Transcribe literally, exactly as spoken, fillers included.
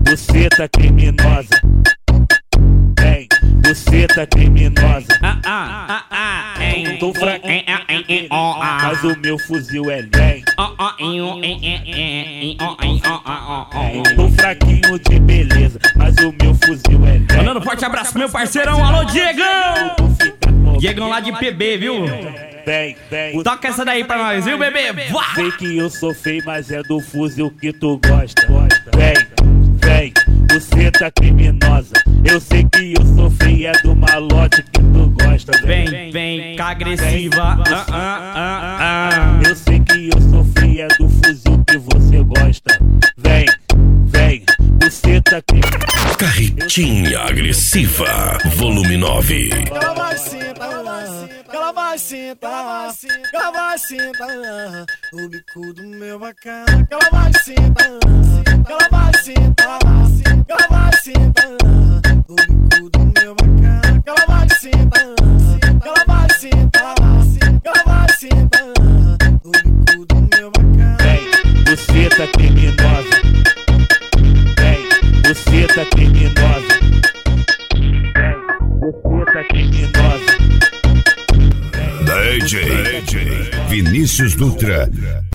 buceta criminosa. Vem, buceta criminosa. Ah, ah, ah, ah, hein. Tô fraquinho, mas o meu fuzil é vem. Tô fraquinho de beleza, mas o meu fuzil é vem. Mandando forte abraço pro meu parceirão, alô Diegão! Diegão lá de P B, viu? Vem, vem. Toca essa daí pra nós, viu, bebê? Vá! Sei que eu sou feio, mas é do fuzil que tu gosta. Vem, vem, buceta criminosa. Eu sei que eu sou feio, é do malote que tu gosta. Vem, vem, cá agressiva. Ah, ah, ah, ah. Eu sei que eu sou feio, é do fuzil que você gosta. Vem, vem, buceta criminosa. Carretinha agressiva, volume nove. Ela vai sentar, ela vai sentar, ela vai sentar o bico do meu bacana. Ela vai sentar, ela vai sentar, ela vai sentar o bico do meu bacana. Ela vai sentar, ela vai sentar, ela vai sentar o bico do meu bacana. Vem, buceta criminosa. Vem, buceta criminosa. Vem, buceta criminosa. D J Vinícius Dutra